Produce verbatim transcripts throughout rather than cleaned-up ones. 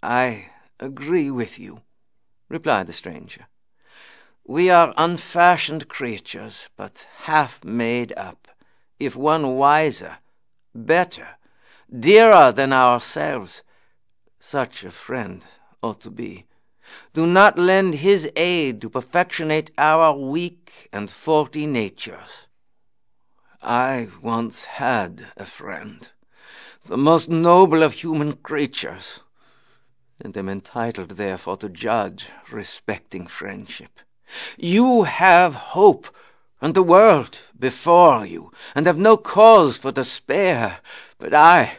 "I agree with you," replied the stranger. "We are unfashioned creatures, but half made up, if one wiser, better, dearer than ourselves. Such a friend ought to be. Do not lend his aid to perfectionate our weak and faulty natures. I once had a friend, the most noble of human creatures, and am entitled therefore to judge respecting friendship. You have hope and the world before you, and have no cause for despair, but I,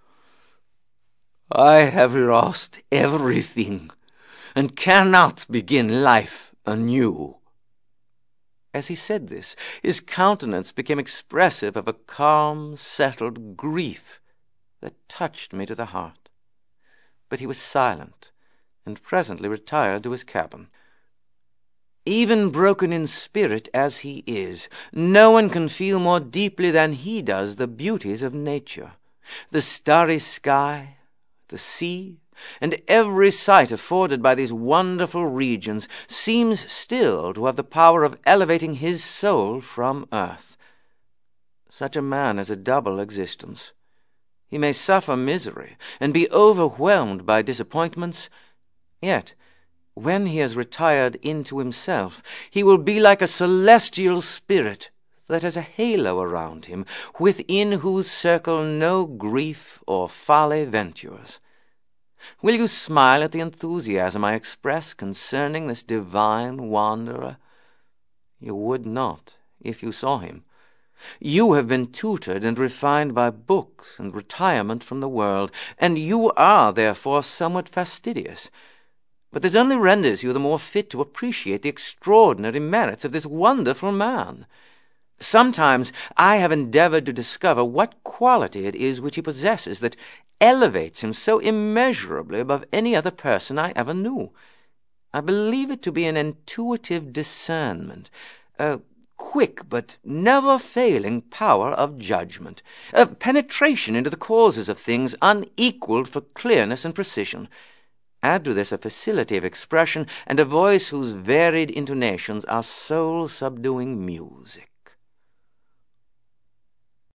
I have lost everything, and cannot begin life anew." As he said this, his countenance became expressive of a calm, settled grief that touched me to the heart. But he was silent, and presently retired to his cabin. Even broken in spirit as he is, no one can feel more deeply than he does the beauties of nature. The starry sky, the sea, and every sight afforded by these wonderful regions seems still to have the power of elevating his soul from earth. Such a man has a double existence. He may suffer misery and be overwhelmed by disappointments, yet when he has retired into himself, he will be like a celestial spirit that has a halo around him, within whose circle no grief or folly ventures. Will you smile at the enthusiasm I express concerning this divine wanderer? You would not, if you saw him. You have been tutored and refined by books and retirement from the world, and you are, therefore, somewhat fastidious. But this only renders you the more fit to appreciate the extraordinary merits of this wonderful man. Sometimes I have endeavored to discover what quality it is which he possesses that elevates him so immeasurably above any other person I ever knew. I believe it to be an intuitive discernment, a quick but never-failing power of judgment, a penetration into the causes of things unequaled for clearness and precision. Add to this a facility of expression and a voice whose varied intonations are soul-subduing music.